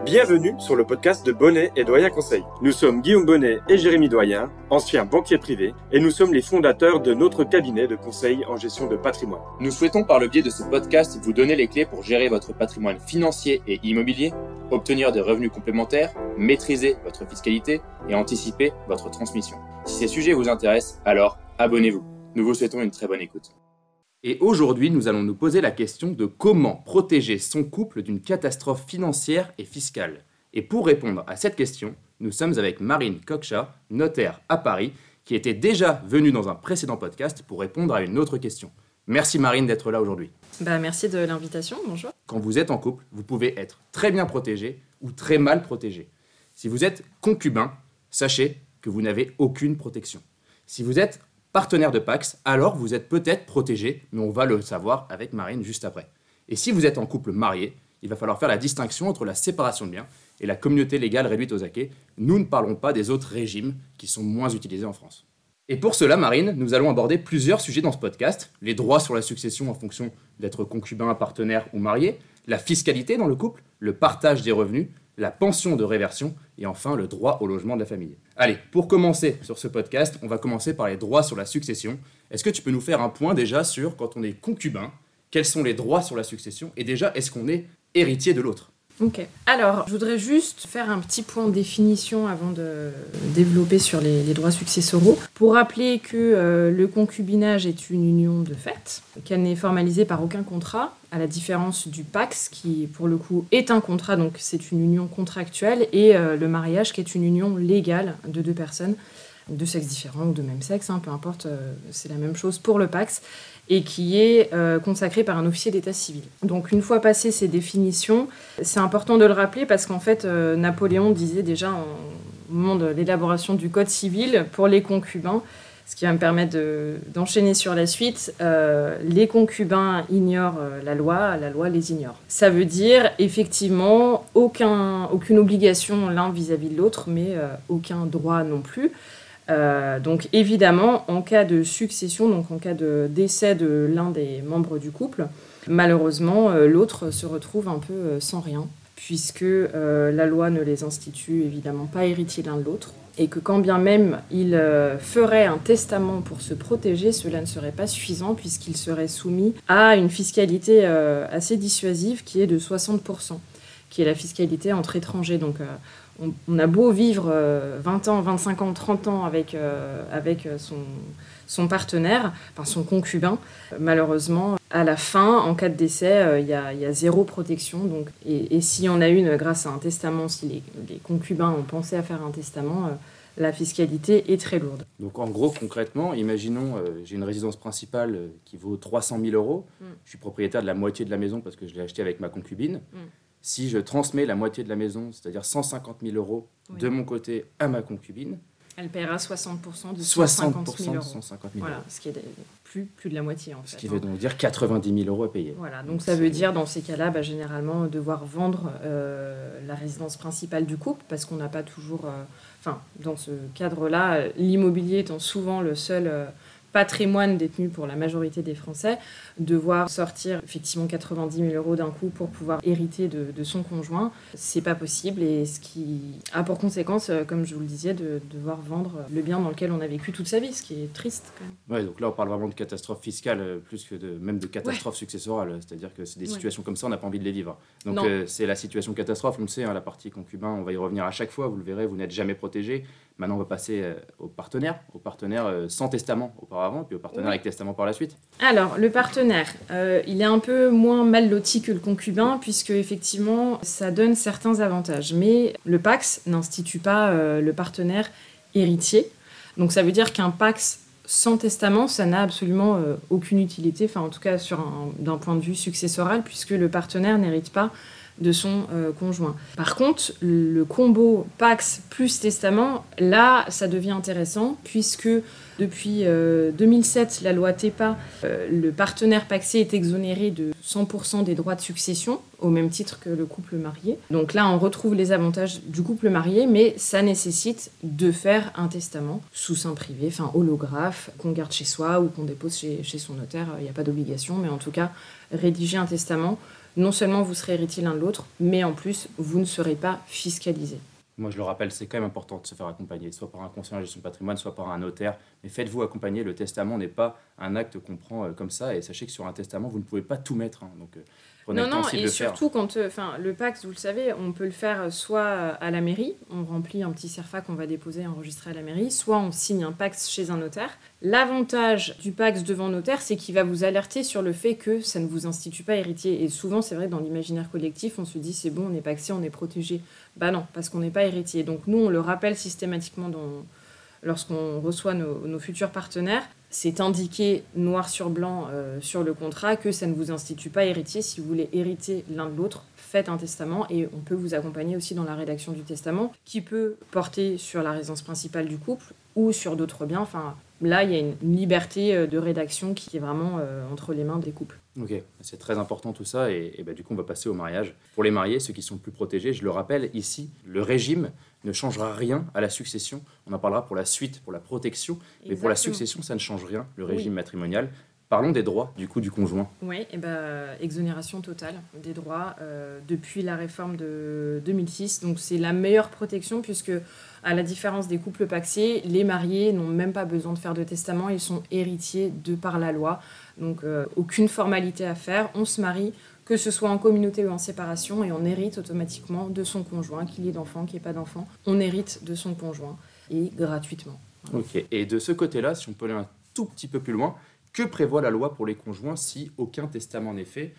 Bienvenue sur le podcast de Bonnet et Doyen Conseil. Nous sommes Guillaume Bonnet et Jérémy Doyen, anciens banquiers privés, et nous sommes les fondateurs de notre cabinet de conseil en gestion de patrimoine. Nous souhaitons par le biais de ce podcast vous donner les clés pour gérer votre patrimoine financier et immobilier, obtenir des revenus complémentaires, maîtriser votre fiscalité et anticiper votre transmission. Si ces sujets vous intéressent, alors abonnez-vous. Nous vous souhaitons une très bonne écoute. Et aujourd'hui, nous allons nous poser la question de comment protéger son couple d'une catastrophe financière et fiscale. Et pour répondre à cette question, nous sommes avec Marine Cockchat, notaire à Paris, qui était déjà venue dans un précédent podcast pour répondre à une autre question. Merci Marine d'être là aujourd'hui. Merci de l'invitation, bonjour. Quand vous êtes en couple, vous pouvez être très bien protégé ou très mal protégé. Si vous êtes concubin, sachez que vous n'avez aucune protection. Si vous êtes partenaire de Pacs, alors vous êtes peut-être protégé, mais on va le savoir avec Marine juste après. Et si vous êtes en couple marié, il va falloir faire la distinction entre la séparation de biens et la communauté légale réduite aux acquêts. Nous ne parlons pas des autres régimes qui sont moins utilisés en France. Et pour cela, Marine, nous allons aborder plusieurs sujets dans ce podcast. Les droits sur la succession en fonction d'être concubin, partenaire ou marié, la fiscalité dans le couple, le partage des revenus, la pension de réversion et enfin le droit au logement de la famille. Allez, pour commencer sur ce podcast, on va commencer par les droits sur la succession. Est-ce que tu peux nous faire un point déjà sur, quand on est concubin, quels sont les droits sur la succession et déjà, est-ce qu'on est héritier de l'autre ? Ok. Alors, je voudrais juste faire un petit point de définition avant de développer sur les droits successoraux. Pour rappeler que le concubinage est une union de fait, qu'elle n'est formalisée par aucun contrat, à la différence du Pacs, qui pour le coup est un contrat, donc c'est une union contractuelle, et le mariage qui est une union légale de deux personnes, de sexe différent ou de même sexe, peu importe, c'est la même chose pour le Pacs, et qui est consacré par un officier d'état civil. Donc une fois passées ces définitions, c'est important de le rappeler parce qu'en fait, Napoléon disait déjà au moment de l'élaboration du Code civil pour les concubins, ce qui va me permettre d'enchaîner sur la suite, les concubins ignorent la loi les ignore. Ça veut dire effectivement aucune obligation l'un vis-à-vis de l'autre, mais aucun droit non plus. Donc évidemment, en cas de succession, donc en cas de décès de l'un des membres du couple, malheureusement, l'autre se retrouve un peu sans rien, puisque la loi ne les institue évidemment pas héritiers l'un de l'autre, et que quand bien même il ferait un testament pour se protéger, cela ne serait pas suffisant, puisqu'il serait soumis à une fiscalité assez dissuasive qui est de 60%, qui est la fiscalité entre étrangers. Donc on a beau vivre 20 ans, 25 ans, 30 ans avec son partenaire, enfin son concubin, malheureusement, à la fin, en cas de décès, il y a zéro protection. Donc, et si on a une grâce à un testament, si les concubins ont pensé à faire un testament, la fiscalité est très lourde. Donc en gros, concrètement, imaginons, j'ai une résidence principale qui vaut 300 000 €. Je suis propriétaire de la moitié de la maison parce que je l'ai achetée avec ma concubine. Si je transmets la moitié de la maison, c'est-à-dire 150 000 € de mon côté à ma concubine, elle paiera 60% de 150 000 €. 150 000 €. Voilà, ce qui est plus de la moitié en fait. Ce qui veut donc dire 90 000 € à payer. Voilà, donc ça veut dire dans ces cas-là, généralement, devoir vendre la résidence principale du couple, parce qu'on n'a pas toujours... dans ce cadre-là, l'immobilier étant souvent le seul... patrimoine détenu pour la majorité des Français, devoir sortir effectivement 90 000 € d'un coup pour pouvoir hériter de son conjoint, c'est pas possible, et ce qui a pour conséquence, comme je vous le disais, de devoir vendre le bien dans lequel on a vécu toute sa vie, ce qui est triste quand même. Ouais, donc là on parle vraiment de catastrophe fiscale plus que même de catastrophe successorale, c'est-à-dire que c'est des situations comme ça, on n'a pas envie de les vivre. Donc c'est la situation catastrophe, on le sait, la partie concubin, on va y revenir à chaque fois, vous le verrez, vous n'êtes jamais protégé. Maintenant on va passer au partenaire sans testament auparavant, puis au partenaire avec testament par la suite. Alors, le partenaire, il est un peu moins mal loti que le concubin, puisque effectivement, ça donne certains avantages. Mais le Pacs n'institue pas le partenaire héritier. Donc, ça veut dire qu'un Pacs sans testament, ça n'a absolument aucune utilité, en tout cas d'un point de vue successoral, puisque le partenaire n'hérite pas de son conjoint. Par contre, le combo Pacs plus testament, là, ça devient intéressant, puisque depuis 2007, la loi TEPA, le partenaire pacsé est exonéré de 100% des droits de succession, au même titre que le couple marié. Donc là, on retrouve les avantages du couple marié, mais ça nécessite de faire un testament sous seing privé, holographe, qu'on garde chez soi ou qu'on dépose chez son notaire. Il n'y a pas d'obligation, mais en tout cas, rédiger un testament non seulement vous serez héritier l'un de l'autre, mais en plus, vous ne serez pas fiscalisé. Moi, je le rappelle, c'est quand même important de se faire accompagner, soit par un conseiller en gestion de patrimoine, soit par un notaire. Mais faites-vous accompagner. Le testament n'est pas un acte qu'on prend comme ça. Et sachez que sur un testament, vous ne pouvez pas tout mettre. Donc, prenez le temps aussi de le faire. Et surtout, quand le Pacs, vous le savez, on peut le faire soit à la mairie, on remplit un petit CERFA qu'on va déposer, enregistrer à la mairie, soit on signe un Pacs chez un notaire. L'avantage du Pacs devant notaire, c'est qu'il va vous alerter sur le fait que ça ne vous institue pas héritier. Et souvent, c'est vrai, dans l'imaginaire collectif, on se dit c'est bon, on est pacsé, on est protégé. Bah non, parce qu'on n'est pas héritier. Donc nous, on le rappelle systématiquement lorsqu'on reçoit nos futurs partenaires. C'est indiqué noir sur blanc sur le contrat que ça ne vous institue pas héritier. Si vous voulez hériter l'un de l'autre, faites un testament et on peut vous accompagner aussi dans la rédaction du testament qui peut porter sur la résidence principale du couple ou sur d'autres biens. Enfin, là, il y a une liberté de rédaction qui est vraiment entre les mains des couples. Ok, c'est très important tout ça et du coup on va passer au mariage. Pour les mariés, ceux qui sont plus protégés, je le rappelle ici, le régime ne changera rien à la succession. On en parlera pour la suite, pour la protection, mais pour la succession ça ne change rien, le régime matrimonial. Parlons des droits du coup du conjoint. Oui, exonération totale des droits depuis la réforme de 2006. Donc c'est la meilleure protection puisque, à la différence des couples pacsés, les mariés n'ont même pas besoin de faire de testament, ils sont héritiers de par la loi. Donc aucune formalité à faire, on se marie, que ce soit en communauté ou en séparation, et on hérite automatiquement de son conjoint, qu'il y ait d'enfants, qu'il n'y ait pas d'enfants. On hérite de son conjoint, et gratuitement. Voilà. Ok, et de ce côté-là, si on peut aller un tout petit peu plus loin, que prévoit la loi pour les conjoints si aucun testament n'est fait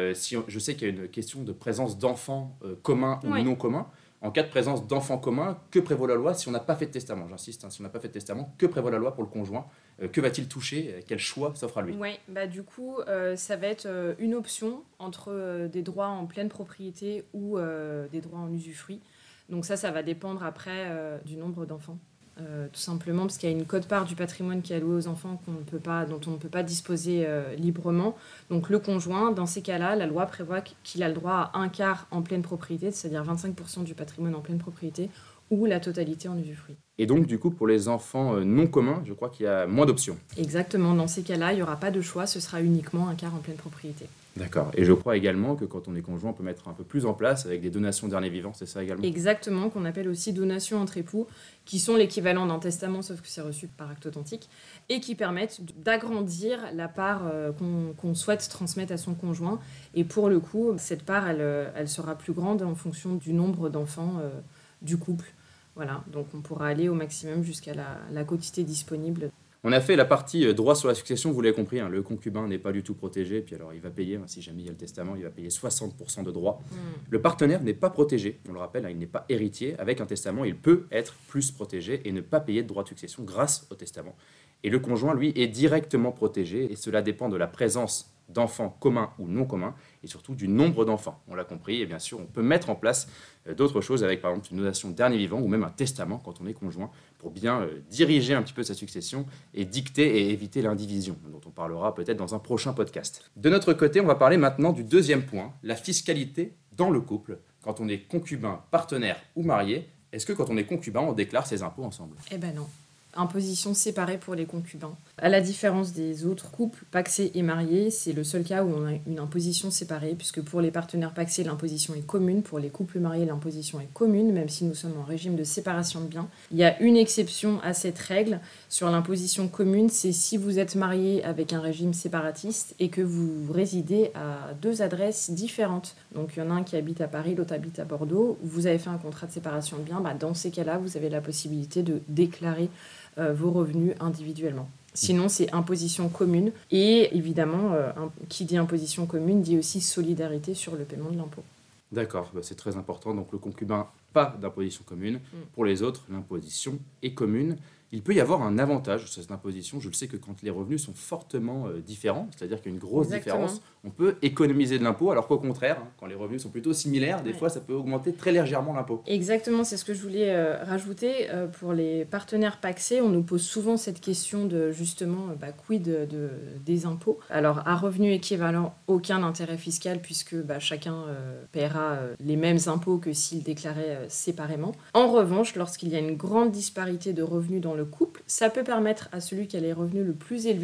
je sais qu'il y a une question de présence d'enfants communs ou non communs. En cas de présence d'enfants communs, que prévoit la loi si on n'a pas fait de testament? J'insiste, si on n'a pas fait de testament, que prévoit la loi pour le conjoint? Que va-t-il toucher? Quel choix s'offre à lui? Oui, du coup, ça va être une option entre des droits en pleine propriété ou des droits en usufruit. Donc ça va dépendre après du nombre d'enfants. Tout simplement parce qu'il y a une quote-part du patrimoine qui est allouée aux enfants dont on ne peut pas disposer librement. Donc le conjoint, dans ces cas-là, la loi prévoit qu'il a le droit à un quart en pleine propriété, c'est-à-dire 25% du patrimoine en pleine propriété, ou la totalité en usufruit. Et donc, du coup, pour les enfants non communs, je crois qu'il y a moins d'options. Exactement, dans ces cas-là, il n'y aura pas de choix, ce sera uniquement un quart en pleine propriété. D'accord. Et je crois également que quand on est conjoint, on peut mettre un peu plus en place avec des donations dernier vivant, c'est ça également? Exactement, qu'on appelle aussi donations entre époux, qui sont l'équivalent d'un testament, sauf que c'est reçu par acte authentique, et qui permettent d'agrandir la part qu'on souhaite transmettre à son conjoint. Et pour le coup, cette part, elle sera plus grande en fonction du nombre d'enfants du couple. Voilà, donc on pourra aller au maximum jusqu'à la quotité disponible. On a fait la partie droit sur la succession, vous l'avez compris, le concubin n'est pas du tout protégé, puis alors il va payer, si jamais il y a le testament, il va payer 60% de droits. Le partenaire n'est pas protégé, on le rappelle, il n'est pas héritier. Avec un testament, il peut être plus protégé et ne pas payer de droits de succession grâce au testament. Et le conjoint, lui, est directement protégé, et cela dépend de la présence d'enfants communs ou non communs, et surtout du nombre d'enfants. On l'a compris, et bien sûr, on peut mettre en place d'autres choses avec, par exemple, une donation dernier vivant ou même un testament quand on est conjoint pour bien diriger un petit peu sa succession et dicter et éviter l'indivision, dont on parlera peut-être dans un prochain podcast. De notre côté, on va parler maintenant du deuxième point, la fiscalité dans le couple. Quand on est concubin, partenaire ou marié, est-ce que quand on est concubin, on déclare ses impôts ensemble? Eh ben non. Imposition séparée pour les concubins. À la différence des autres couples pacsés et mariés, c'est le seul cas où on a une imposition séparée, puisque pour les partenaires pacsés, l'imposition est commune, pour les couples mariés, l'imposition est commune, même si nous sommes en régime de séparation de biens. Il y a une exception à cette règle sur l'imposition commune, c'est si vous êtes marié avec un régime séparatiste et que vous résidez à 2 adresses différentes. Donc il y en a un qui habite à Paris, l'autre habite à Bordeaux, vous avez fait un contrat de séparation de biens, dans ces cas-là, vous avez la possibilité de déclarer vos revenus individuellement. Sinon, c'est imposition commune. Et évidemment, qui dit imposition commune dit aussi solidarité sur le paiement de l'impôt. D'accord, c'est très important. Donc le concubin, pas d'imposition commune. Pour les autres, l'imposition est commune. Il peut y avoir un avantage sur cette imposition. Je le sais que quand les revenus sont fortement différents, c'est-à-dire qu'il y a une grosse différence, on peut économiser de l'impôt, alors qu'au contraire, quand les revenus sont plutôt similaires, des fois ça peut augmenter très légèrement l'impôt. Exactement, c'est ce que je voulais rajouter. Pour les partenaires pacsés, on nous pose souvent cette question de justement quid des impôts. Alors à revenu équivalent, aucun intérêt fiscal puisque chacun paiera les mêmes impôts que s'il déclarait séparément. En revanche, lorsqu'il y a une grande disparité de revenus dans le couple, ça peut permettre à celui qui a les revenus le plus élevés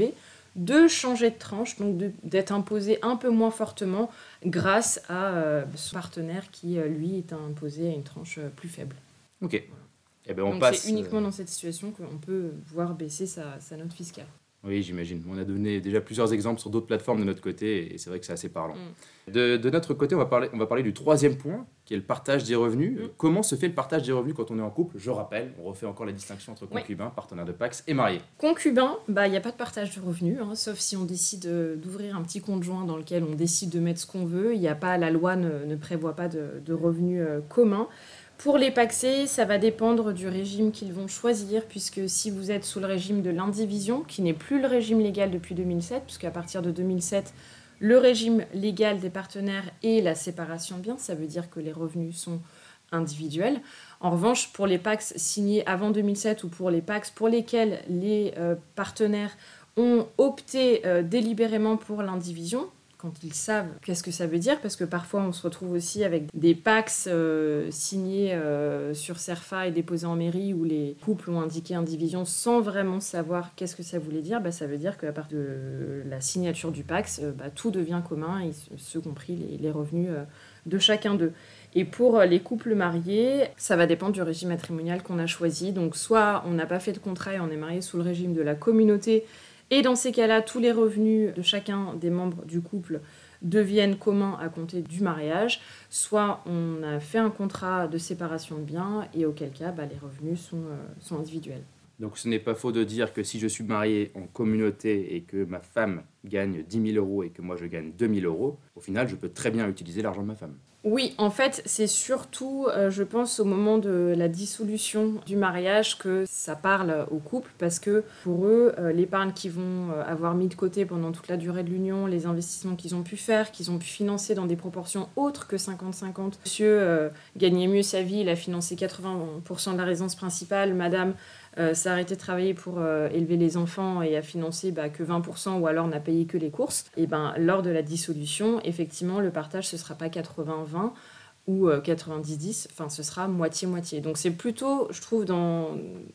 de changer de tranche, donc d'être imposé un peu moins fortement grâce à son partenaire qui, lui, est imposé à une tranche plus faible. Ok. Eh ben on donc passe. C'est uniquement dans cette situation qu'on peut voir baisser sa note fiscale. Oui, j'imagine. On a donné déjà plusieurs exemples sur d'autres plateformes de notre côté et c'est vrai que c'est assez parlant. De notre côté, on va parler du troisième point, qui est le partage des revenus. Comment se fait le partage des revenus quand on est en couple ? Je rappelle, on refait encore la distinction entre concubins, partenaires de Pacs et mariés. Concubin, il n'y a pas de partage de revenus, sauf si on décide d'ouvrir un petit compte joint dans lequel on décide de mettre ce qu'on veut. La loi ne prévoit pas de revenus communs. Pour les pacsés, ça va dépendre du régime qu'ils vont choisir, puisque si vous êtes sous le régime de l'indivision, qui n'est plus le régime légal depuis 2007, puisqu'à partir de 2007, le régime légal des partenaires est la séparation de biens, ça veut dire que les revenus sont individuels. En revanche, pour les Pacs signés avant 2007 ou pour les Pacs pour lesquels les partenaires ont opté délibérément pour l'indivision, quand ils savent qu'est-ce que ça veut dire, parce que parfois on se retrouve aussi avec des Pacs signés sur CERFA et déposés en mairie où les couples ont indiqué indivision sans vraiment savoir qu'est-ce que ça voulait dire. Ça veut dire qu'à partir de la signature du Pacs, tout devient commun, y compris les revenus de chacun d'eux. Et pour les couples mariés, ça va dépendre du régime matrimonial qu'on a choisi. Donc soit on n'a pas fait de contrat et on est marié sous le régime de la communauté, et dans ces cas-là, tous les revenus de chacun des membres du couple deviennent communs à compter du mariage. Soit on a fait un contrat de séparation de biens et auquel cas les revenus sont individuels. Donc ce n'est pas faux de dire que si je suis marié en communauté et que ma femme gagne 10 000 euros et que moi je gagne 2 000 euros, au final je peux très bien utiliser l'argent de ma femme. Oui, en fait, c'est surtout, je pense, au moment de la dissolution du mariage que ça parle au couple, parce que pour eux, l'épargne qu'ils vont avoir mis de côté pendant toute la durée de l'union, les investissements qu'ils ont pu faire, qu'ils ont pu financer dans des proportions autres que 50-50. Monsieur gagnait mieux sa vie, il a financé 80% de la résidence principale, madame s'est arrêtée de travailler pour élever les enfants et a financé que 20% ou alors n'a payé que les courses. Et lors de la dissolution, effectivement, le partage, ce ne sera pas 80-20 ou 90-10, enfin ce sera moitié-moitié. Donc c'est plutôt, je trouve, dans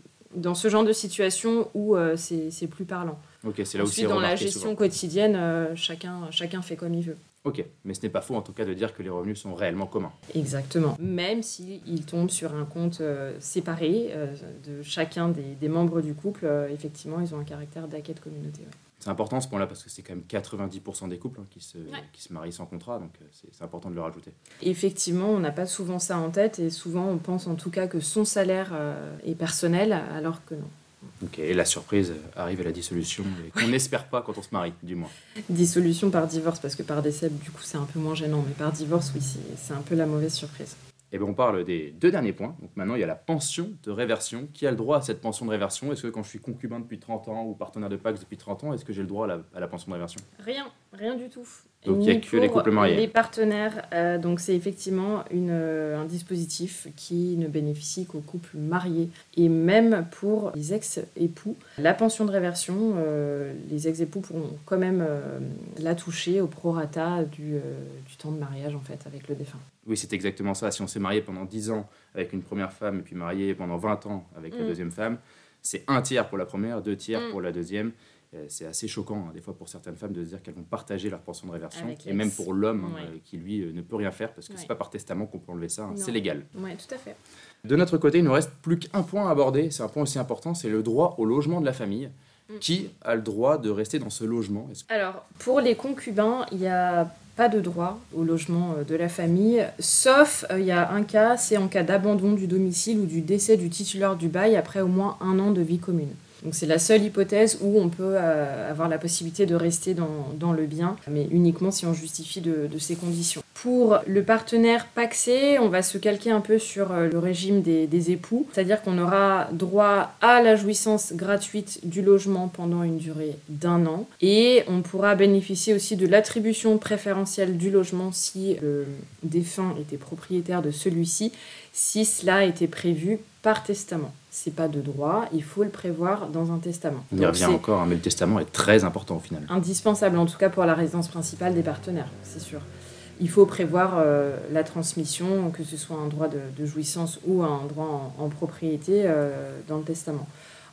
ce genre de situation où c'est plus parlant. Ok, c'est là où Ensuite, dans la gestion quotidienne, chacun fait comme il veut. Ok, mais ce n'est pas faux en tout cas de dire que les revenus sont réellement communs. Exactement, même s'ils tombent sur un compte séparé de chacun des membres du couple, effectivement, ils ont un caractère d'acquis de communauté. Ouais. C'est important ce point-là parce que c'est quand même 90% des couples qui se marient sans contrat, donc c'est important de le rajouter. Effectivement, on n'a pas souvent ça en tête et souvent on pense en tout cas que son salaire est personnel alors que non. Ok, et la surprise arrive à la dissolution, et qu'on n'espère pas quand on se marie, du moins. Dissolution par divorce, parce que par décès, du coup, c'est un peu moins gênant, mais par divorce, oui, c'est un peu la mauvaise surprise. Et bien on parle des deux derniers points. Donc maintenant, il y a la pension de réversion. Qui a le droit à cette pension de réversion ? Est-ce que quand je suis concubin depuis 30 ans ou partenaire de Pacs depuis 30 ans, est-ce que j'ai le droit à la pension de réversion ? Rien du tout. Donc il n'y a que les couples mariés. Les partenaires, donc c'est effectivement un dispositif qui ne bénéficie qu'aux couples mariés. Et même pour les ex-époux, la pension de réversion, les ex-époux pourront quand même la toucher au prorata du temps de mariage en fait avec le défunt. Oui, c'est exactement ça. Si on s'est marié pendant 10 ans avec une première femme et puis marié pendant 20 ans avec la deuxième femme, c'est 1 tiers pour la première, 2 tiers pour la deuxième. C'est assez choquant, des fois, pour certaines femmes de se dire qu'elles vont partager leur pension de réversion. Et même pour l'homme, qui, lui, ne peut rien faire, parce que c'est pas par testament qu'on peut enlever ça, c'est légal. Oui, tout à fait. De notre côté, il ne nous reste plus qu'un point à aborder. C'est un point aussi important, c'est le droit au logement de la famille. Qui a le droit de rester dans ce logement ? Alors, pour les concubins, il n'y a pas de droit au logement de la famille, sauf il y a un cas, c'est en cas d'abandon du domicile ou du décès du titulaire du bail après au moins 1 an de vie commune. Donc c'est la seule hypothèse où on peut avoir la possibilité de rester dans le bien, mais uniquement si on justifie de ces conditions. Pour le partenaire pacsé, on va se calquer un peu sur le régime des époux, c'est-à-dire qu'on aura droit à la jouissance gratuite du logement pendant une durée d'1 an, et on pourra bénéficier aussi de l'attribution préférentielle du logement si le défunt était propriétaire de celui-ci, si cela était prévu par testament. C'est pas de droit, il faut le prévoir dans un testament. On y revient encore, mais le testament est très important au final. Indispensable, en tout cas pour la résidence principale des partenaires, c'est sûr. Il faut prévoir la transmission, que ce soit un droit de jouissance ou un droit en propriété dans le testament.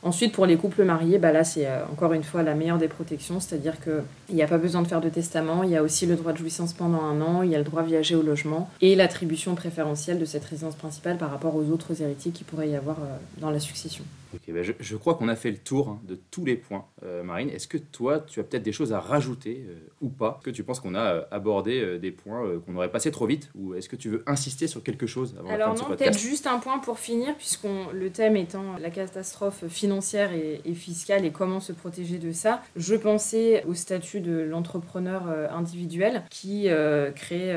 Ensuite, pour les couples mariés, là, c'est encore une fois la meilleure des protections, c'est-à-dire qu'il n'y a pas besoin de faire de testament, il y a aussi le droit de jouissance pendant 1 an, il y a le droit à viager au logement et l'attribution préférentielle de cette résidence principale par rapport aux autres héritiers qu'il pourrait y avoir dans la succession. Ok, je crois qu'on a fait le tour de tous les points, Marine. Est-ce que toi, tu as peut-être des choses à rajouter ou pas? Est-ce que tu penses qu'on a abordé des points qu'on aurait passé trop vite, ou est-ce que tu veux insister sur quelque chose avant la fin de ce podcast? Alors non, peut-être juste un point pour finir, le thème étant la catastrophe financière et fiscale et comment se protéger de ça. Je pensais au statut de l'entrepreneur individuel qui crée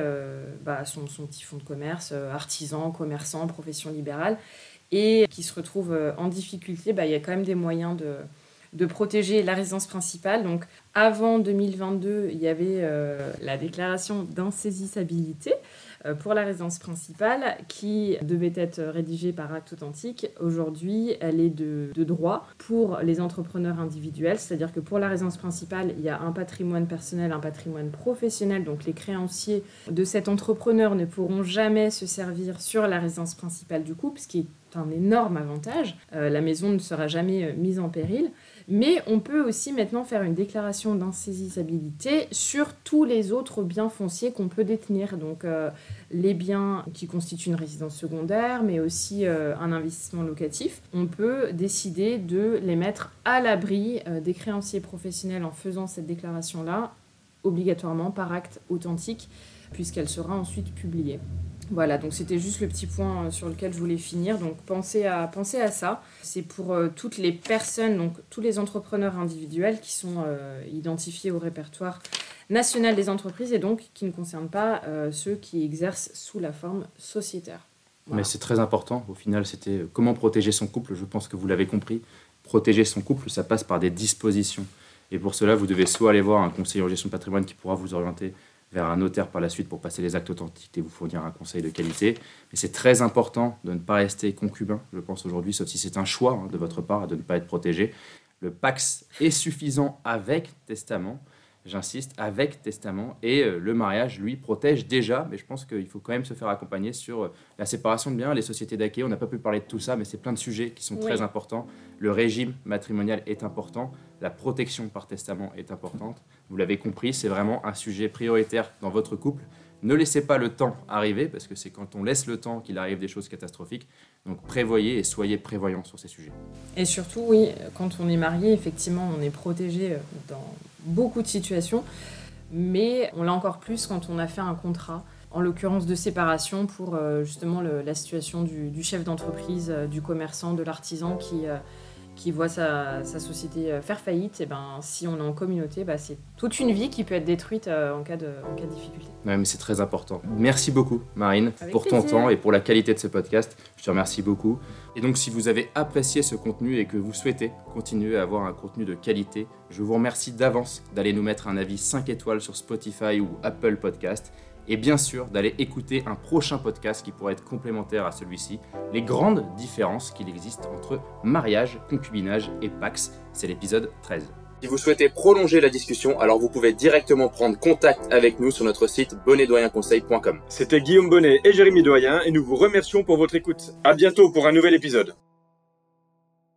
son petit fonds de commerce, artisan, commerçant, profession libérale, et qui se retrouve en difficulté. Il y a quand même des moyens de protéger la résidence principale. Donc, avant 2022, il y avait la déclaration d'insaisissabilité pour la résidence principale qui devait être rédigée par acte authentique. Aujourd'hui, elle est de droit pour les entrepreneurs individuels, c'est-à-dire que pour la résidence principale, il y a un patrimoine personnel, un patrimoine professionnel, donc les créanciers de cet entrepreneur ne pourront jamais se servir sur la résidence principale du couple, ce qui est un énorme avantage. La maison ne sera jamais mise en péril. Mais on peut aussi maintenant faire une déclaration d'insaisissabilité sur tous les autres biens fonciers qu'on peut détenir. Donc les biens qui constituent une résidence secondaire, mais aussi un investissement locatif. On peut décider de les mettre à l'abri des créanciers professionnels en faisant cette déclaration-là, obligatoirement par acte authentique, puisqu'elle sera ensuite publiée. Voilà, donc c'était juste le petit point sur lequel je voulais finir. Donc pensez à ça. C'est pour toutes les personnes, donc tous les entrepreneurs individuels qui sont identifiés au répertoire national des entreprises et donc qui ne concernent pas ceux qui exercent sous la forme sociétaire. Voilà. Mais c'est très important. Au final, c'était comment protéger son couple. Je pense que vous l'avez compris. Protéger son couple, ça passe par des dispositions. Et pour cela, vous devez soit aller voir un conseiller en gestion de patrimoine qui pourra vous orienter vers un notaire par la suite pour passer les actes authentiques et vous fournir un conseil de qualité. Mais c'est très important de ne pas rester concubin, je pense aujourd'hui, sauf si c'est un choix de votre part de ne pas être protégé. Le PACS est suffisant avec testament, j'insiste, avec testament, et le mariage, lui, protège déjà, mais je pense qu'il faut quand même se faire accompagner sur la séparation de biens, les sociétés d'acquis. On n'a pas pu parler de tout ça, mais c'est plein de sujets qui sont très importants. Le régime matrimonial est important, la protection par testament est importante. Vous l'avez compris, c'est vraiment un sujet prioritaire dans votre couple. Ne laissez pas le temps arriver, parce que c'est quand on laisse le temps qu'il arrive des choses catastrophiques. Donc prévoyez et soyez prévoyants sur ces sujets. Et surtout, oui, quand on est marié, effectivement, on est protégé dans beaucoup de situations, mais on l'a encore plus quand on a fait un contrat, en l'occurrence de séparation, pour justement la situation du chef d'entreprise, du commerçant, de l'artisan qui voit sa société faire faillite. Et si on est en communauté, c'est toute une vie qui peut être détruite en cas de difficulté. Ouais, mais c'est très important. Merci beaucoup, Marine, Avec pour plaisir. ton temps et pour la qualité de ce podcast. Je te remercie beaucoup. Et donc, si vous avez apprécié ce contenu et que vous souhaitez continuer à avoir un contenu de qualité, je vous remercie d'avance d'aller nous mettre un avis 5 étoiles sur Spotify ou Apple Podcast. Et bien sûr, d'aller écouter un prochain podcast qui pourrait être complémentaire à celui-ci. Les grandes différences qu'il existe entre mariage, concubinage et PACS. C'est l'épisode 13. Si vous souhaitez prolonger la discussion, alors vous pouvez directement prendre contact avec nous sur notre site bonnetdoyenconseil.com. C'était Guillaume Bonnet et Jérémy Doyen et nous vous remercions pour votre écoute. À bientôt pour un nouvel épisode.